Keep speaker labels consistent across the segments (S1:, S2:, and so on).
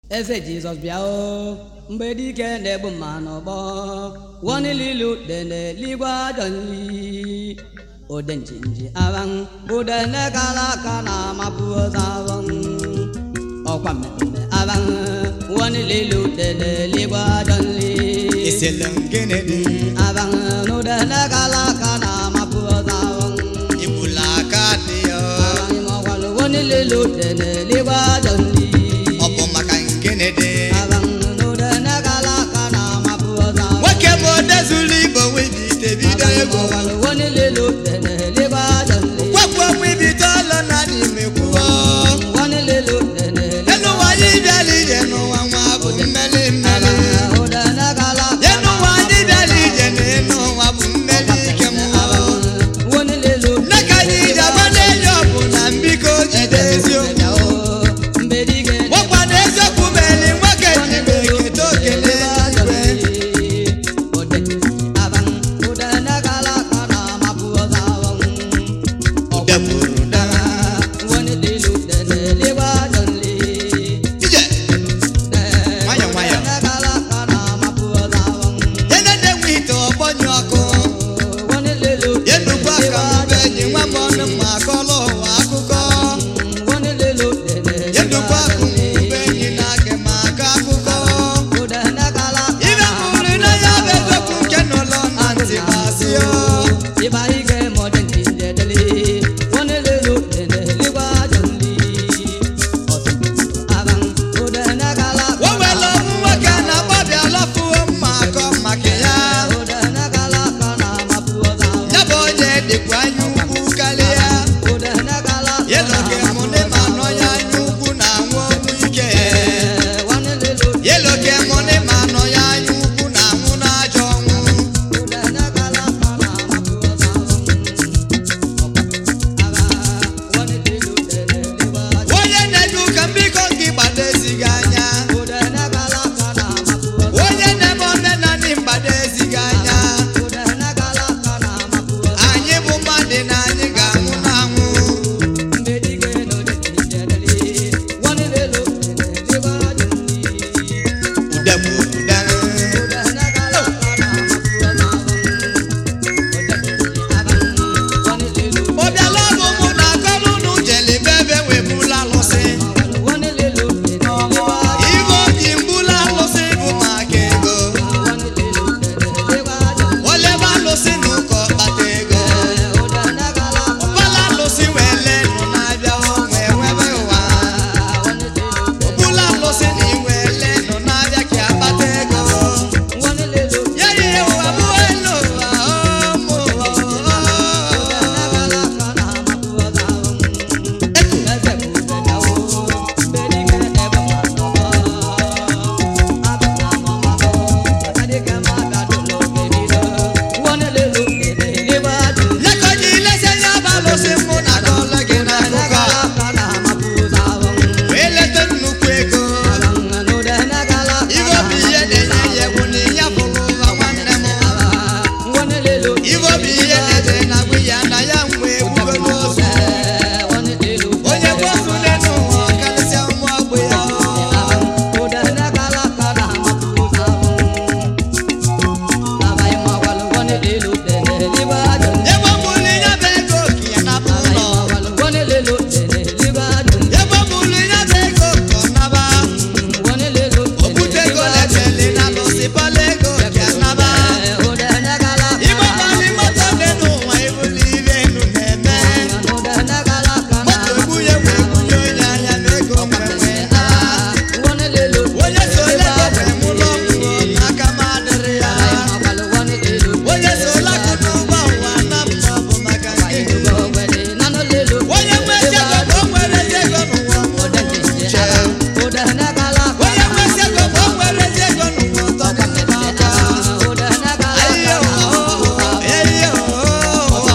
S1: Eze Jesus biao mbedi ke ne bu manobo woni lilu dene ligwa donli oden jinji awang oden kala kana mapuza wang okwame awang woni lilu dene ligwa donli
S2: iselangene
S1: awang oden kala kana mapuza wang
S2: ibula kadio
S1: mo kwalo woni lilu dene ligwa donli
S2: obo makangene
S1: awang oden kala kana mapuza
S2: wake mo dezuli bo we bi te bi da ego
S1: woni lilu dene ligwa donli
S2: kwakwa we bi tolo na ni me kuwa
S1: woni lilu dene
S2: enu wa yi biali enu wa wa bu mele mele
S1: oden kala
S2: enu wa yi biali enu wa bu mele kemu
S1: woni lilu
S2: na ka yi jaba ne yo bu na mbiko jidezi o
S1: mbedi ke
S2: wakwa na ezoku mele wake ji be ke to kele deburu da ije nwayọ nwayọ yene de nwito ọgbọnyụ ọkụ yenugba ka mbe ji nwa m ọnụ ma akọlọ ụwa akụkọ yenugba akụ mbe enyi na ake ma akọ akụkọ ibe mụrụ na ya bụ eziokwu nke nọlọ na ntị ma asị o o were ọmụ nwoke na-agbabịa lọfuo mma akọ maka ya ya bụ onye dịkwa anya ukwu karịa yeloge mụne ma nọ ya anya ukwu na anwụ ọnwụ ike yeloge mụne ma nọ ya anya ukwu na anwụ na ajọ ọnwụ onye na-eje ụka mbiko gị gbado ezighị anya onye na-eme omenanị mgbado ezighị anya anyị bụ mmadụ na anyị ga-anwụ na anwụ udeburuda obiala bụ mụ na akọlụ unu jeli bebe webula alụsị ibe oji mbula alụsị bụ maka ego olebe alụsị na ụkọ kpata ego ọbala alụsị wee lee nụ na-abịa wee nwebe ụwa ọbụla alụsị na iwe lee nụ na-abịa ka akpata ego ya ihe ụwa bụ elu ụwa ụmụ ụwa lekọji ilese ya bụ alụsị mụ na akọlọ gị na akụkọ wee leta nnukwu ego ibe obi ihe na-enye ya egwu na ya fụrụ ụwa nwanne m ibe obi ihe na-ede na agwụ ya na ya nwee egwugo n'ozu onye gbozu n'elu ụwa karịsịa ụmụ ọgbụ ya ebe ọ bụrụ ya bụ ego okenye napụ ụlọ ebe ọ bụrụ ya bụ ego ka ọ naba okwute ego letele na alụsị bọla ego ka naba igbe gbali moto dị n'ụwa ibuli ibe enu na-eme moto egbunye wee gbunye onye anya na ego nwenwe na onye so lego wee mụlọ ọgwụgwọ n'aka m adịrị ya onye so lakụ n'ụgbọ ụwa na mma bụ maka nke ego onye nwezi ego ma o nwere ezi ego n'ụwa mụrụ uche onye nwezi ego ma o nwere ezi ego n'ụwa ọtọ dị n'aka ahịhịa ụwa ehihie ụwa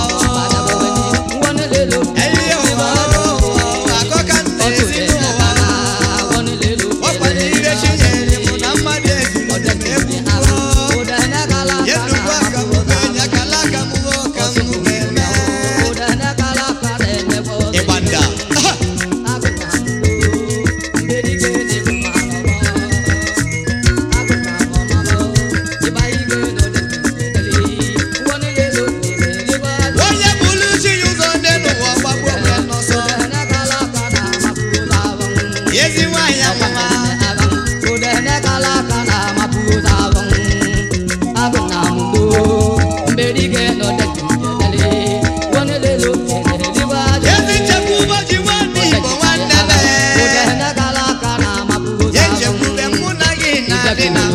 S2: ehihie ụwa akọka nna ezi n'ụwa ọkwanye ire chinyere mụ na mmadụ eziri m egwu yenugwu aka m enye akala aka m ka m ga-eme ịgba nda dị na